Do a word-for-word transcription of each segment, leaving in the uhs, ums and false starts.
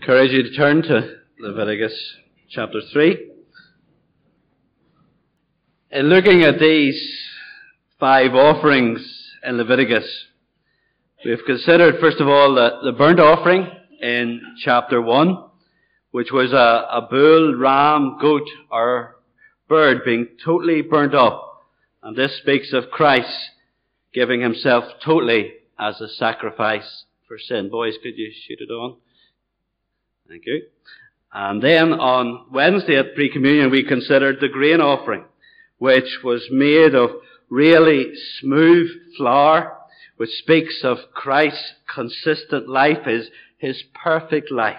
encourage you to turn to Leviticus chapter three. In looking at these five offerings in Leviticus, we have considered, first of all, the, the burnt offering in chapter one, which was a, a bull, ram, goat, or bird being totally burnt up. And this speaks of Christ giving himself totally as a sacrifice for sin. Boys, could you shoot it on? Thank you. And then on Wednesday at pre-communion, we considered the grain offering, which was made of really smooth flour, which speaks of Christ's consistent life, his, his perfect life.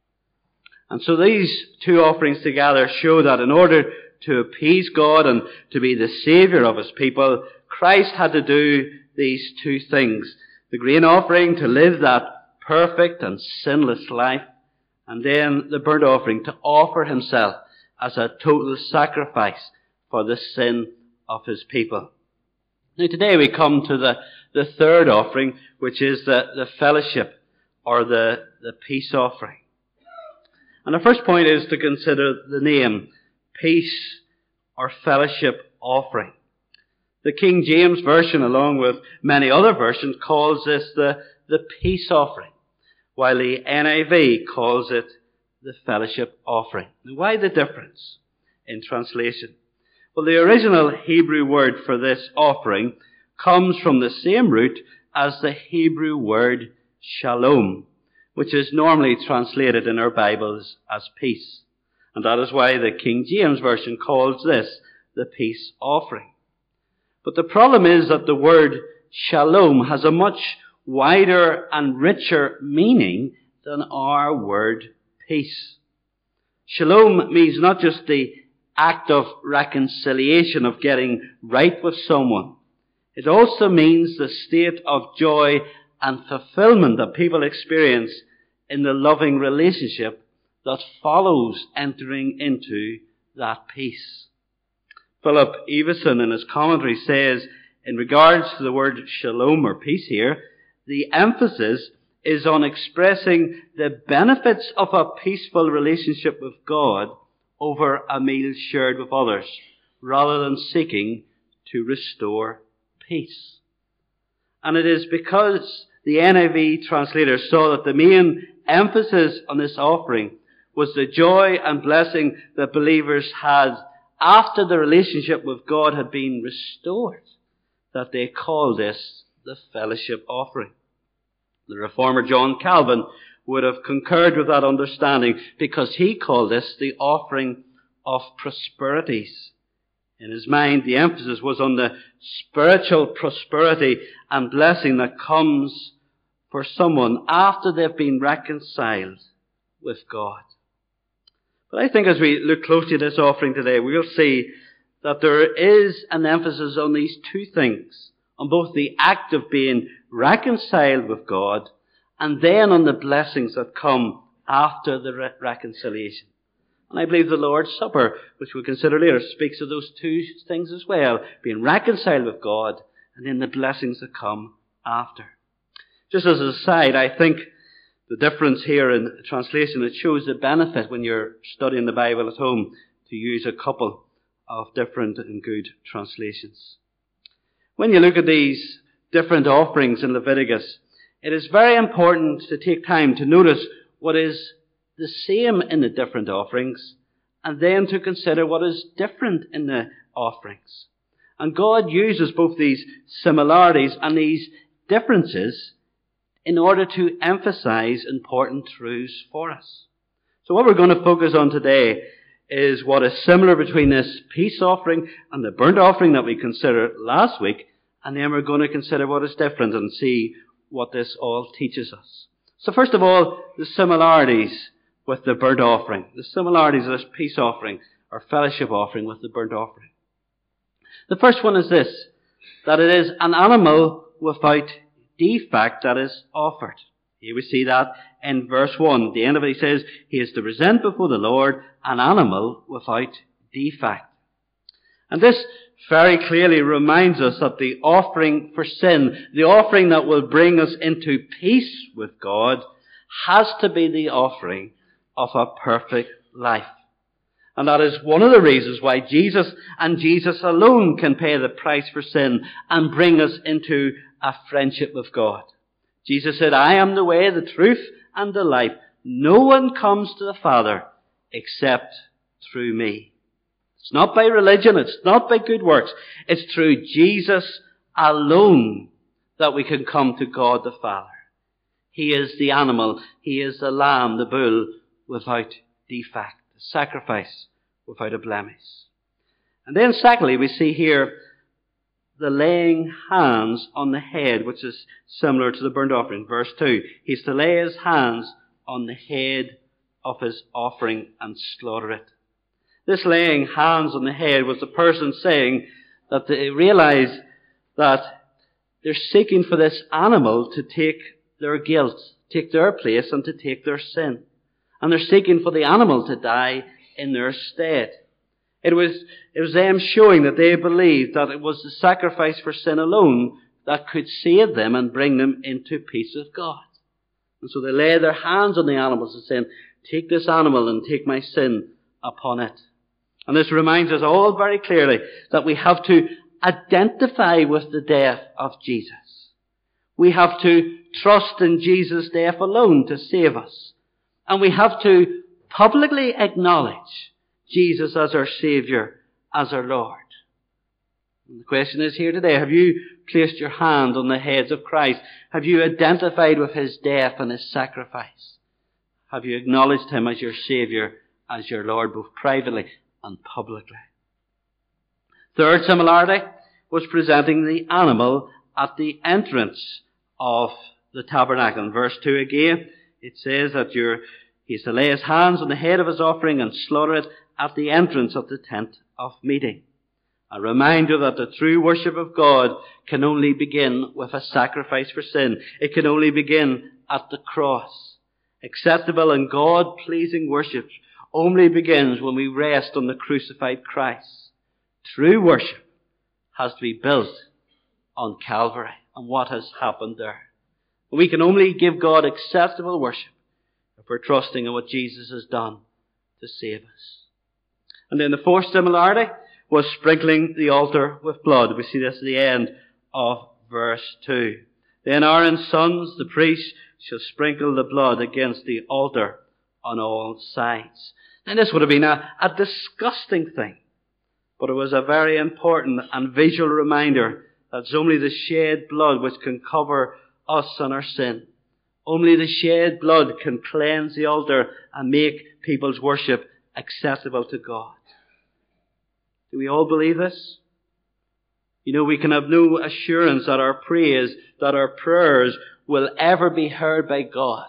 And so these two offerings together show that in order to appease God and to be the Saviour of his people, Christ had to do these two things. The grain offering to live that perfect and sinless life, and then the burnt offering to offer himself as a total sacrifice for the sin of his people. Now today we come to the, the third offering, which is the, the fellowship or the, the peace offering. And the first point is to consider the name, peace or fellowship offering. The King James Version, along with many other versions, calls this the, the peace offering, while the N I V calls it the fellowship offering. Now, why the difference in translation? Well, the original Hebrew word for this offering comes from the same root as the Hebrew word shalom, which is normally translated in our Bibles as peace. And that is why the King James Version calls this the peace offering. But the problem is that the word shalom has a much wider and richer meaning than our word peace. Shalom means not just the act of reconciliation, of getting right with someone. It also means the state of joy and fulfillment that people experience in the loving relationship that follows entering into that peace. Philip Eveson in his commentary says, in regards to the word shalom or peace here, the emphasis is on expressing the benefits of a peaceful relationship with God over a meal shared with others, rather than seeking to restore peace. And it is because the N I V translator saw that the main emphasis on this offering was the joy and blessing that believers had after the relationship with God had been restored, that they called this the fellowship offering. The reformer John Calvin would have concurred with that understanding, because he called this the offering of prosperities. In his mind, the emphasis was on the spiritual prosperity and blessing that comes for someone after they've been reconciled with God. But I think as we look closely at this offering today, we'll see that there is an emphasis on these two things, on both the act of being reconciled with God and then on the blessings that come after the re- reconciliation. And I believe the Lord's Supper, which we'll consider later, speaks of those two things as well, being reconciled with God and then the blessings that come after. Just as an aside, I think the difference here in translation, it shows the benefit when you're studying the Bible at home to use a couple of different and good translations. When you look at these different offerings in Leviticus, it is very important to take time to notice what is the same in the different offerings, and then to consider what is different in the offerings. And God uses both these similarities and these differences in order to emphasize important truths for us. So what we're going to focus on today is what is similar between this peace offering and the burnt offering that we considered last week, and then we're going to consider what is different and see what this all teaches us. So first of all, the similarities with the burnt offering. The similarities of this peace offering or fellowship offering with the burnt offering. The first one is this, that it is an animal without defect that is offered. Here we see that in verse one. At the end of it, he says, he is to present before the Lord an animal without defect. And this very clearly reminds us that the offering for sin, the offering that will bring us into peace with God, has to be the offering of a perfect life. And that is one of the reasons why Jesus and Jesus alone can pay the price for sin and bring us into a friendship with God. Jesus said, I am the way, the truth, and the life. No one comes to the Father except through me. It's not by religion. It's not by good works. It's through Jesus alone that we can come to God the Father. He is the animal. He is the lamb, the bull, without defect, the sacrifice without a blemish. And then secondly, we see here the laying hands on the head, which is similar to the burnt offering. Verse two, he's to lay his hands on the head of his offering and slaughter it. This laying hands on the head was the person saying that they realize that they're seeking for this animal to take their guilt, take their place, and to take their sin. And they're seeking for the animal to die in their stead. It was, it was them showing that they believed that it was the sacrifice for sin alone that could save them and bring them into peace with God. And so they lay their hands on the animals and saying, take this animal and take my sin upon it. And this reminds us all very clearly that we have to identify with the death of Jesus. We have to trust in Jesus' death alone to save us. And we have to publicly acknowledge Jesus as our Saviour, as our Lord. And the question is here today, have you placed your hand on the heads of Christ? Have you identified with His death and His sacrifice? Have you acknowledged Him as your Saviour, as your Lord, both privately and publicly? Third similarity was presenting the animal at the entrance of the tabernacle. In verse two again, it says that you're, he's to lay his hands on the head of his offering and slaughter it at the entrance of the tent of meeting. A reminder that the true worship of God can only begin with a sacrifice for sin. It can only begin at the cross. Acceptable and God-pleasing worship only begins when we rest on the crucified Christ. True worship has to be built on Calvary and what has happened there. We can only give God acceptable worship if we're trusting in what Jesus has done to save us. And then the fourth similarity was sprinkling the altar with blood. We see this at the end of verse two. Then Aaron's sons, the priests, shall sprinkle the blood against the altar on all sides. And this would have been a, a disgusting thing, but it was a very important and visual reminder that it's only the shed blood which can cover us and our sin. Only the shed blood can cleanse the altar and make people's worship acceptable to God. Do we all believe this? You know, we can have no assurance that our praise, that our prayers will ever be heard by God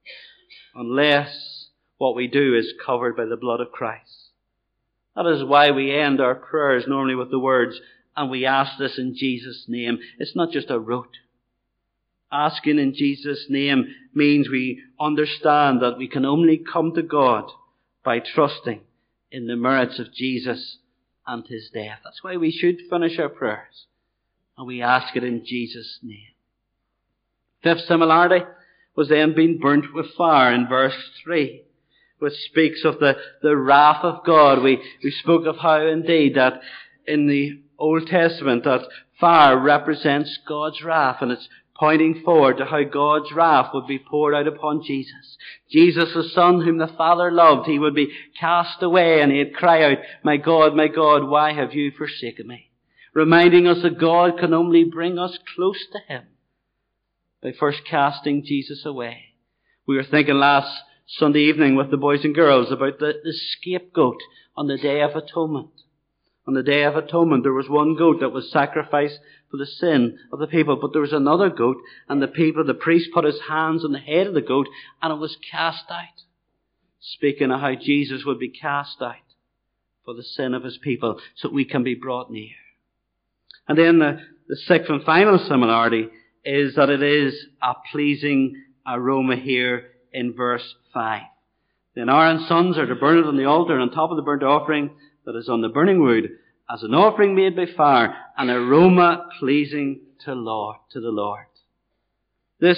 unless what we do is covered by the blood of Christ. That is why we end our prayers normally with the words, and we ask this in Jesus' name. It's not just a rote. Asking in Jesus' name means we understand that we can only come to God by trusting in the merits of Jesus and His death. That's why we should finish our prayers, and we ask it in Jesus' name. Fifth similarity was then being burnt with fire in verse three, which speaks of the, the wrath of God. We, we spoke of how indeed that in the Old Testament that fire represents God's wrath, and it's pointing forward to how God's wrath would be poured out upon Jesus. Jesus, the Son whom the Father loved, He would be cast away and He'd cry out, my God, my God, why have you forsaken me? Reminding us that God can only bring us close to Him by first casting Jesus away. We were thinking last Sunday evening with the boys and girls about the, the scapegoat on the Day of Atonement. On the Day of Atonement, there was one goat that was sacrificed for the sin of the people, but there was another goat, and the people, the priest put his hands on the head of the goat, and it was cast out. Speaking of how Jesus would be cast out for the sin of His people, so we can be brought near. And then the, the sixth and final similarity is that it is a pleasing aroma here in verse five. Then Aaron's sons are to burn it on the altar on top of the burnt offering that is on the burning wood, as an offering made by fire, an aroma pleasing to Lord, to the Lord. This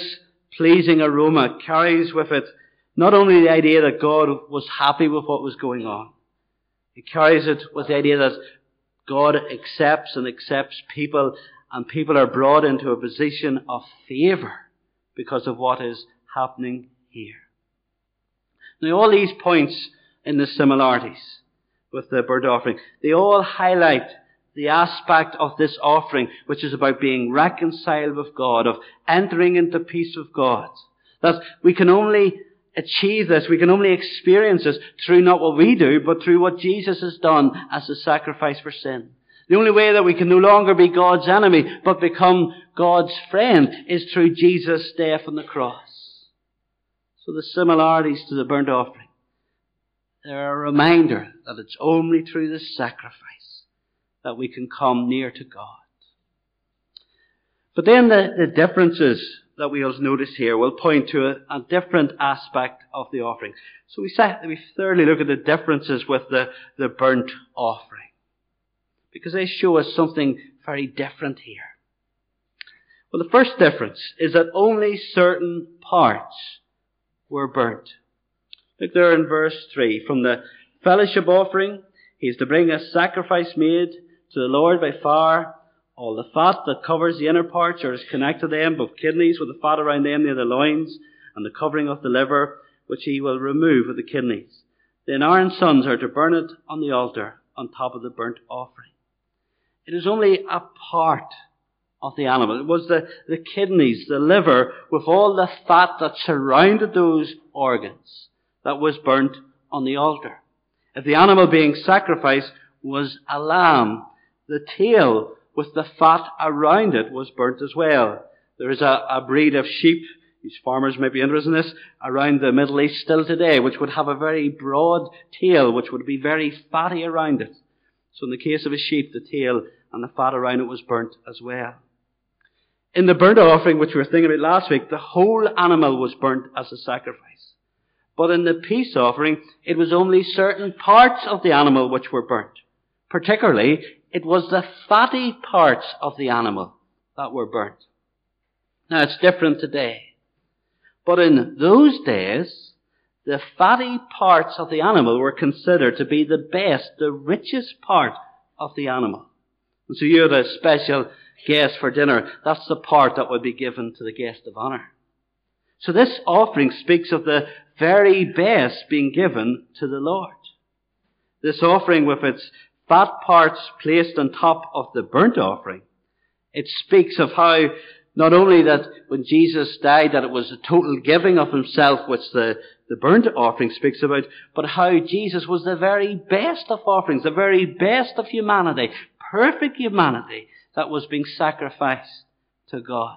pleasing aroma carries with it not only the idea that God was happy with what was going on, it carries it with the idea that God accepts and accepts people, and people are brought into a position of favour because of what is happening here. Now, all these points in the similarities with the burnt offering, they all highlight the aspect of this offering which is about being reconciled with God, of entering into peace with God. That we can only achieve this, we can only experience this through not what we do, but through what Jesus has done as a sacrifice for sin. The only way that we can no longer be God's enemy, but become God's friend, is through Jesus' death on the cross. So the similarities to the burnt offering, they're a reminder that it's only through this sacrifice that we can come near to God. But then the, the differences that we'll notice here will point to a, a different aspect of the offering. So we, say, we thoroughly look at the differences with the, the burnt offering, because they show us something very different here. Well, the first difference is that only certain parts were burnt. Look there in verse three. From the fellowship offering, he is to bring a sacrifice made to the Lord by fire. All the fat that covers the inner parts or is connected to them, both kidneys with the fat around them near the loins, and the covering of the liver, which he will remove with the kidneys. Then Aaron's sons are to burn it on the altar on top of the burnt offering. It is only a part of the animal. It was the, the kidneys, the liver, with all the fat that surrounded those organs, that was burnt on the altar. If the animal being sacrificed was a lamb, the tail with the fat around it was burnt as well. There is a, a breed of sheep, these farmers may be interested in this, around the Middle East still today, which would have a very broad tail, which would be very fatty around it. So in the case of a sheep, the tail and the fat around it was burnt as well. In the burnt offering, which we were thinking about last week, the whole animal was burnt as a sacrifice. But in the peace offering, it was only certain parts of the animal which were burnt. Particularly, it was the fatty parts of the animal that were burnt. Now, it's different today. But in those days, the fatty parts of the animal were considered to be the best, the richest part of the animal. And so you had a special guest for dinner. That's the part that would be given to the guest of honor. So this offering speaks of the very best being given to the Lord. This offering, with its fat parts placed on top of the burnt offering, it speaks of how not only that when Jesus died that it was a total giving of himself, which the, the burnt offering speaks about, but how Jesus was the very best of offerings, the very best of humanity, perfect humanity that was being sacrificed to God.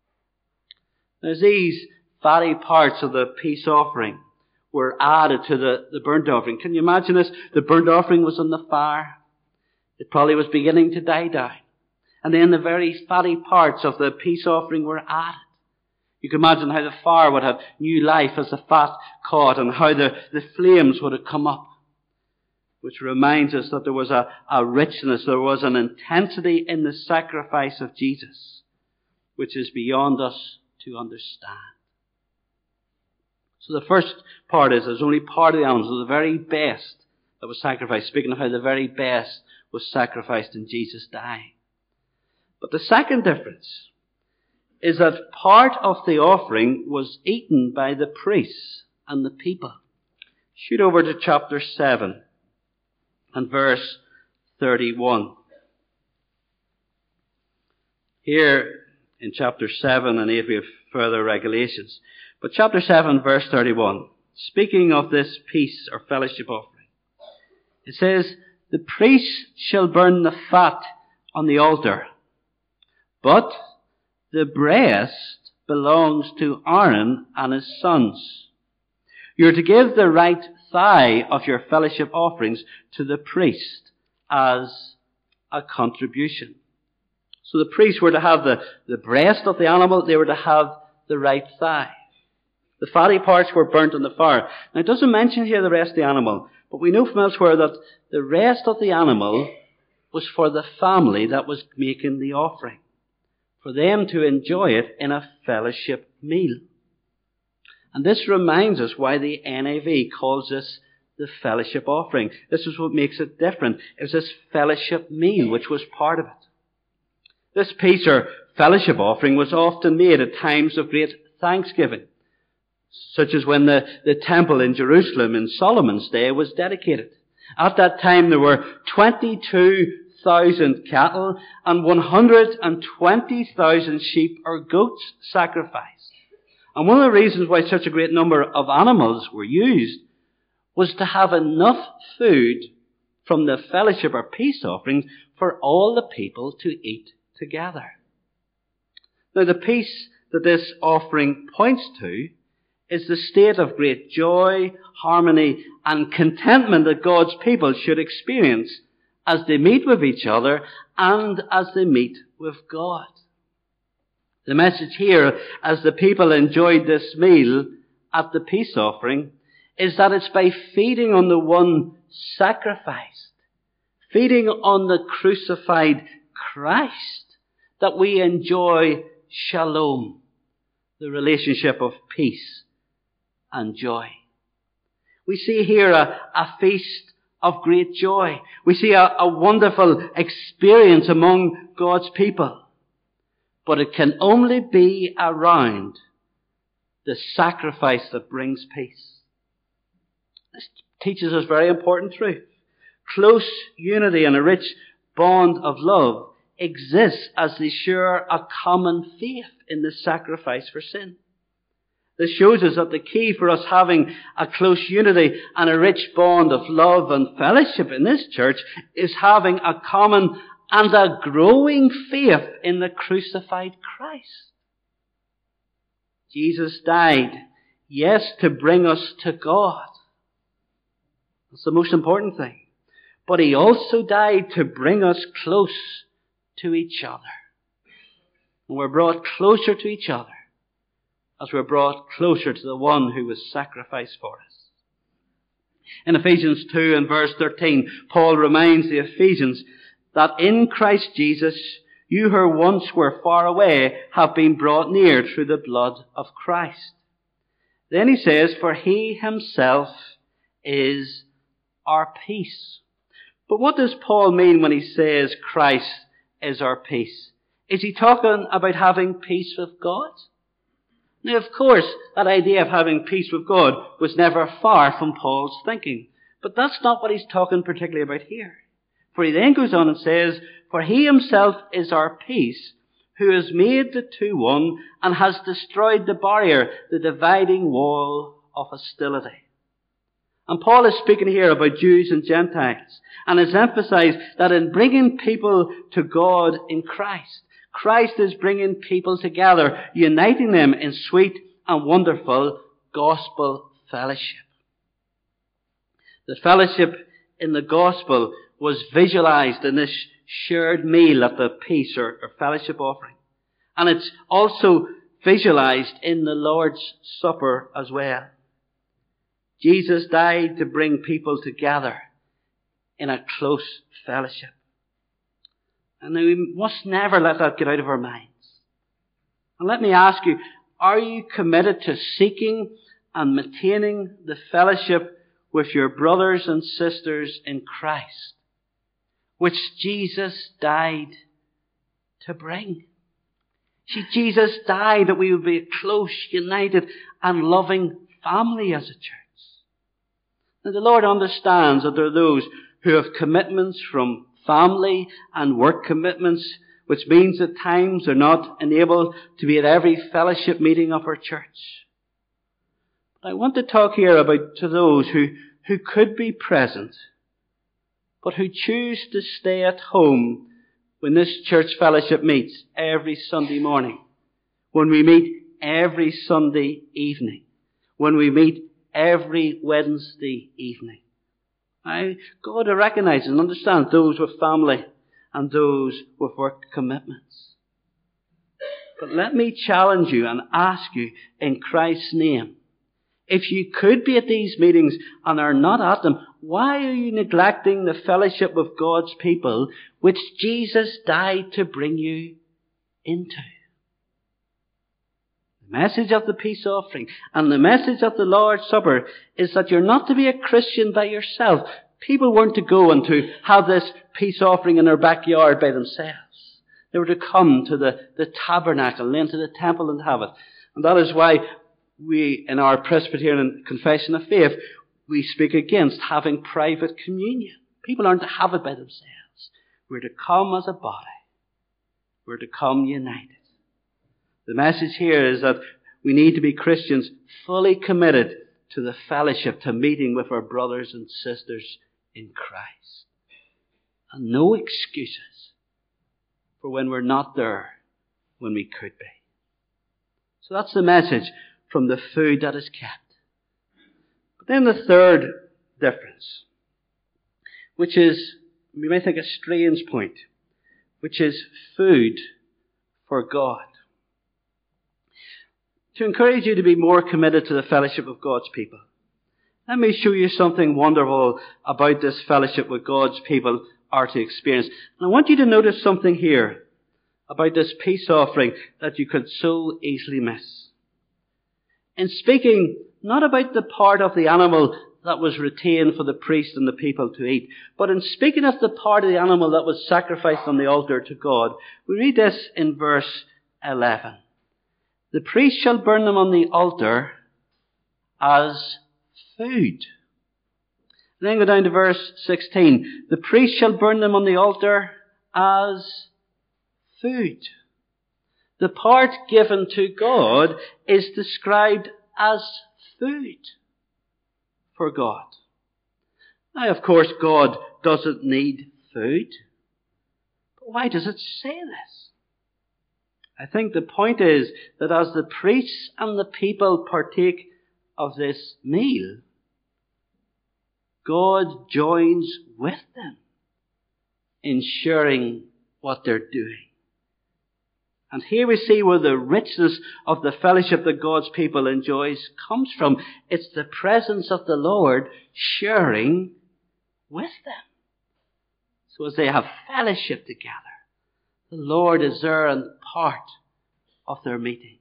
As these fatty parts of the peace offering were added to the, the burnt offering, can you imagine this? The burnt offering was on the fire. It probably was beginning to die down. And then the very fatty parts of the peace offering were added. You can imagine how the fire would have new life as the fat caught, and how the, the flames would have come up. Which reminds us that there was a, a richness, there was an intensity in the sacrifice of Jesus, which is beyond us to understand. So the first part is, there's only part of the animals, the very best that was sacrificed, speaking of how the very best was sacrificed in Jesus dying. But the second difference is that part of the offering was eaten by the priests and the people. Shoot over to chapter seven and verse thirty-one. Here in chapter seven and eight we have further regulations. But chapter seven verse thirty-one, speaking of this peace or fellowship offering, it says, "The priest shall burn the fat on the altar, but the breast belongs to Aaron and his sons. You are to give the right thigh of your fellowship offerings to the priest as a contribution." So the priests were to have the, the breast of the animal, they were to have the right thigh. The fatty parts were burnt on the fire. Now it doesn't mention here the rest of the animal, but we know from elsewhere that the rest of the animal was for the family that was making the offering, for them to enjoy it in a fellowship meal. And this reminds us why the N I V calls this the fellowship offering. This is what makes it different. It was this fellowship meal which was part of it. This peace or fellowship offering was often made at times of great thanksgiving, such as when the, the temple in Jerusalem in Solomon's day was dedicated. At that time there were twenty-two thousand cattle and one hundred twenty thousand sheep or goats sacrificed. And one of the reasons why such a great number of animals were used was to have enough food from the fellowship or peace offerings for all the people to eat together. Now the peace that this offering points to is the state of great joy, harmony, and contentment that God's people should experience as they meet with each other and as they meet with God. The message here, as the people enjoyed this meal at the peace offering, is that it's by feeding on the one sacrificed, feeding on the crucified Christ, that we enjoy shalom, the relationship of peace and joy. We see here a, a feast of great joy. We see a, a wonderful experience among God's people. But it can only be around the sacrifice that brings peace. This teaches us very important truth. Close unity and a rich bond of love exists as they share a common faith in the sacrifice for sin. This shows us that the key for us having a close unity and a rich bond of love and fellowship in this church is having a common and a growing faith in the crucified Christ. Jesus died, yes, to bring us to God. That's the most important thing. But he also died to bring us close to each other. And we're brought closer to each other as we're brought closer to the one who was sacrificed for us. In Ephesians two and verse thirteen, Paul reminds the Ephesians that in Christ Jesus, you who once were far away have been brought near through the blood of Christ. Then he says, for he himself is our peace. But what does Paul mean when he says Christ is our peace? Is he talking about having peace with God? Now, of course, that idea of having peace with God was never far from Paul's thinking. But that's not what he's talking particularly about here. For he then goes on and says, for he himself is our peace, who has made the two one and has destroyed the barrier, the dividing wall of hostility. And Paul is speaking here about Jews and Gentiles, and has emphasized that in bringing people to God in Christ, Christ is bringing people together, uniting them in sweet and wonderful gospel fellowship. The fellowship in the gospel was visualized in this shared meal at the peace or, or fellowship offering. And it's also visualized in the Lord's Supper as well. Jesus died to bring people together in a close fellowship. And we must never let that get out of our minds. And let me ask you, are you committed to seeking and maintaining the fellowship with your brothers and sisters in Christ, which Jesus died to bring? See, Jesus died that we would be a close, united, and loving family as a church. Now, the Lord understands that there are those who have commitments from family and work commitments, which means at times they're not enabled to be at every fellowship meeting of our church. But I want to talk here about to those who, who could be present, but who choose to stay at home when this church fellowship meets every Sunday morning, when we meet every Sunday evening, when we meet every Wednesday evening. I, God recognizes and understands those with family and those with work commitments. But let me challenge you and ask you in Christ's name, if you could be at these meetings and are not at them, why are you neglecting the fellowship with God's people which Jesus died to bring you into? The message of the peace offering and the message of the Lord's Supper is that you're not to be a Christian by yourself. People weren't to go and to have this peace offering in their backyard by themselves. They were to come to the, the tabernacle and then to the temple and have it. And that is why we, in our Presbyterian Confession of Faith, we speak against having private communion. People aren't to have it by themselves. We're to come as a body. We're to come united. The message here is that we need to be Christians fully committed to the fellowship, to meeting with our brothers and sisters in Christ. And no excuses for when we're not there when we could be. So that's the message from the food that is kept. But then the third difference, which is, we may think, a strange point, which is food for God. To encourage you to be more committed to the fellowship of God's people, let me show you something wonderful about this fellowship with God's people are to experience. And I want you to notice something here about this peace offering that you could so easily miss. In speaking not about the part of the animal that was retained for the priest and the people to eat, but in speaking of the part of the animal that was sacrificed on the altar to God, we read this in verse eleven. The priest shall burn them on the altar as food. And then go down to verse sixteen. The priest shall burn them on the altar as food. The part given to God is described as food for God. Now, of course, God doesn't need food. But why does it say this? I think the point is that as the priests and the people partake of this meal, God joins with them in sharing what they're doing. And here we see where the richness of the fellowship that God's people enjoys comes from. It's the presence of the Lord sharing with them. So as they have fellowship together, the Lord is there and part of their meeting.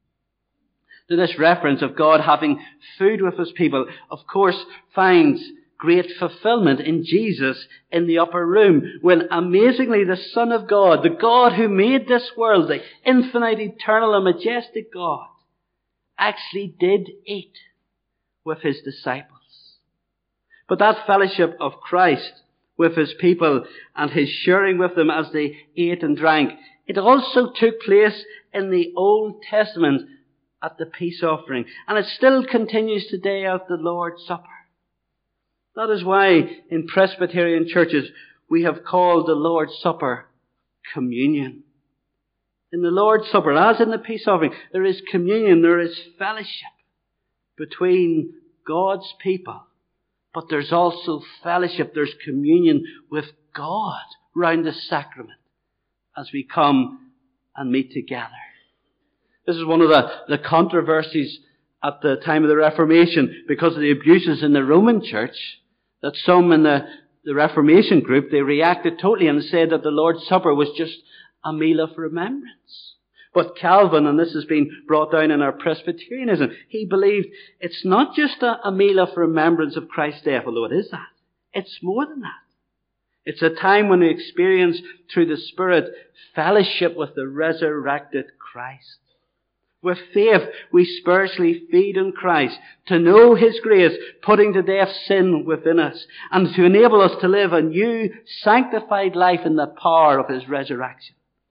So this reference of God having food with his people, of course, finds great fulfillment in Jesus in the upper room, when amazingly the Son of God, the God who made this world, the infinite, eternal and majestic God, actually did eat with his disciples. But that fellowship of Christ with his people and his sharing with them as they ate and drank, it also took place in the Old Testament at the peace offering, and it still continues today at the Lord's Supper. That is why in Presbyterian churches we have called the Lord's Supper communion. In the Lord's Supper, as in the peace offering, there is communion, there is fellowship between God's people. But there's also fellowship, there's communion with God round the sacrament as we come and meet together. This is one of the, the controversies at the time of the Reformation because of the abuses in the Roman Church, that some in the, the Reformation group, they reacted totally and said that the Lord's Supper was just a meal of remembrance. But Calvin, and this has been brought down in our Presbyterianism, he believed it's not just a, a meal of remembrance of Christ's death, although it is that. It's more than that. It's a time when we experience through the Spirit fellowship with the resurrected Christ. With faith, we spiritually feed on Christ to know his grace, putting to death sin within us, and to enable us to live a new, sanctified life in the power of his resurrection.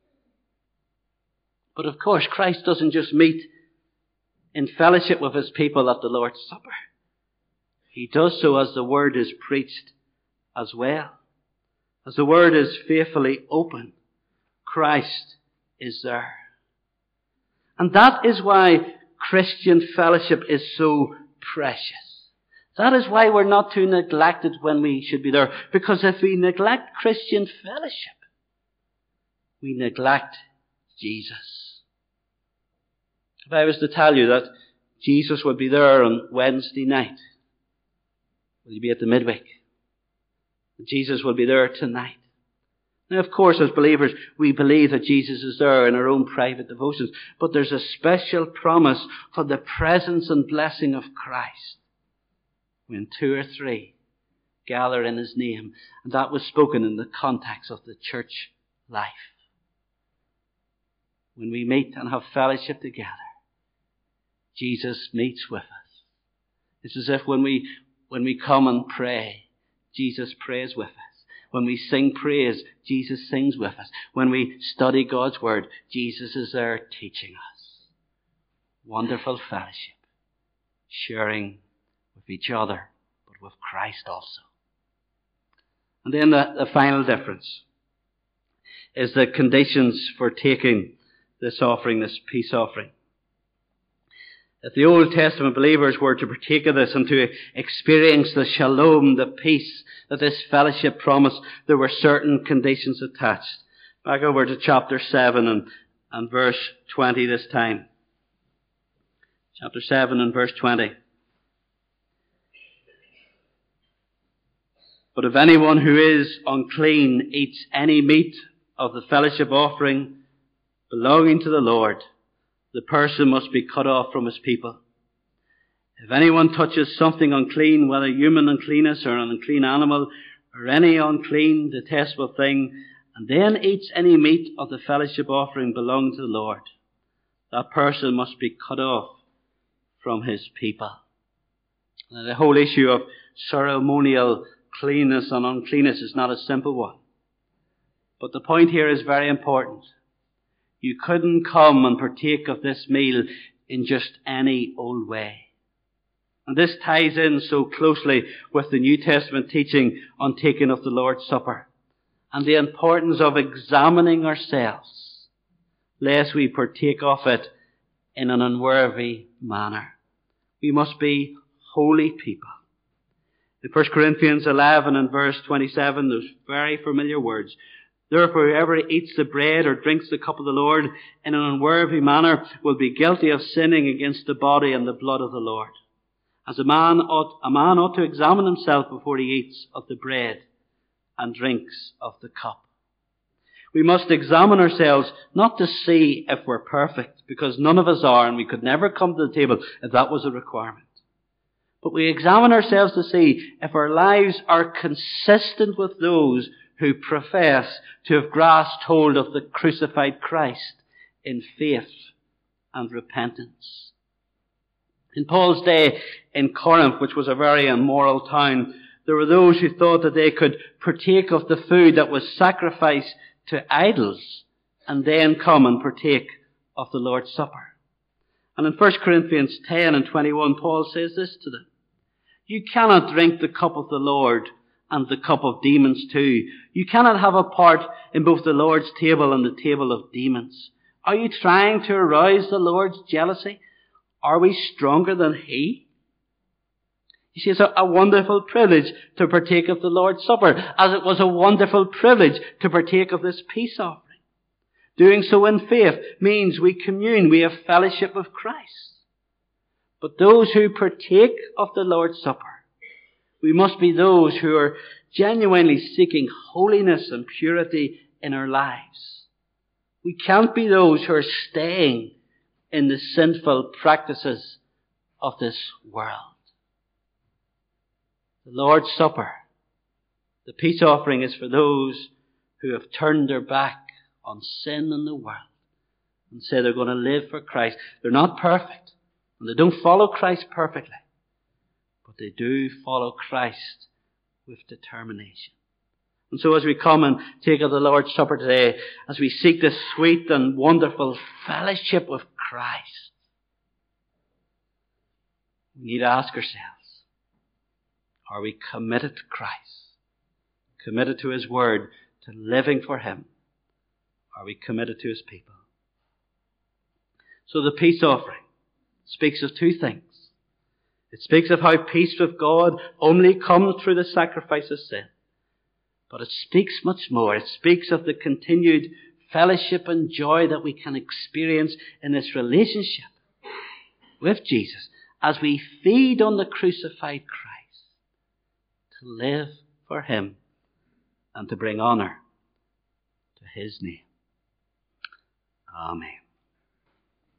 But of course, Christ doesn't just meet in fellowship with his people at the Lord's Supper. He does so as the word is preached as well. As the word is faithfully open, Christ is there. And that is why Christian fellowship is so precious. That is why we're not to neglect it when we should be there. Because if we neglect Christian fellowship, we neglect Jesus. If I was to tell you that Jesus would be there on Wednesday night, will you be at the midweek? Jesus will be there tonight. Now, of course, as believers, we believe that Jesus is there in our own private devotions, but there's a special promise for the presence and blessing of Christ when two or three gather in his name. And that was spoken in the context of the church life. When we meet and have fellowship together, Jesus meets with us. It's as if when we, when we come and pray, Jesus prays with us. When we sing praise, Jesus sings with us. When we study God's word, Jesus is there teaching us. Wonderful fellowship, sharing with each other, but with Christ also. And then the, the final difference is the conditions for taking this offering, this peace offering. If the Old Testament believers were to partake of this and to experience the shalom, the peace that this fellowship promised, there were certain conditions attached. Back over to chapter seven and, and verse twenty this time. Chapter seven and verse twenty. But if anyone who is unclean eats any meat of the fellowship offering belonging to the Lord, the person must be cut off from his people. If anyone touches something unclean, whether human uncleanness or an unclean animal, or any unclean, detestable thing, and then eats any meat of the fellowship offering belonging to the Lord, that person must be cut off from his people. Now, the whole issue of ceremonial cleanness and uncleanness is not a simple one. But the point here is very important. You couldn't come and partake of this meal in just any old way. And this ties in so closely with the New Testament teaching on taking of the Lord's Supper and the importance of examining ourselves, lest we partake of it in an unworthy manner. We must be holy people. In First Corinthians eleven and verse twenty-seven, those very familiar words, therefore, whoever eats the bread or drinks the cup of the Lord in an unworthy manner will be guilty of sinning against the body and the blood of the Lord. As a man ought, a man ought to examine himself before he eats of the bread and drinks of the cup. We must examine ourselves not to see if we're perfect, because none of us are, and we could never come to the table if that was a requirement. But we examine ourselves to see if our lives are consistent with those who profess to have grasped hold of the crucified Christ in faith and repentance. In Paul's day in Corinth, which was a very immoral town, there were those who thought that they could partake of the food that was sacrificed to idols and then come and partake of the Lord's Supper. And in First Corinthians ten and twenty-one, Paul says this to them: you cannot drink the cup of the Lord and the cup of demons too. You cannot have a part in both the Lord's table and the table of demons. Are you trying to arouse the Lord's jealousy? Are we stronger than He? You see, it's a, a wonderful privilege to partake of the Lord's Supper, as it was a wonderful privilege to partake of this peace offering. Doing so in faith means we commune, we have fellowship with Christ. But those who partake of the Lord's Supper, we must be those who are genuinely seeking holiness and purity in our lives. We can't be those who are staying in the sinful practices of this world. The Lord's Supper, the peace offering, is for those who have turned their back on sin and the world and say they're going to live for Christ. They're not perfect, and they don't follow Christ perfectly, but they do follow Christ with determination. And so as we come and take of the Lord's Supper today, as we seek this sweet and wonderful fellowship with Christ, we need to ask ourselves, are we committed to Christ? Committed to His Word, to living for Him? Are we committed to His people? So the peace offering speaks of two things. It speaks of how peace with God only comes through the sacrifice of sin. But it speaks much more. It speaks of the continued fellowship and joy that we can experience in this relationship with Jesus as we feed on the crucified Christ, to live for Him and to bring honour his name. Amen.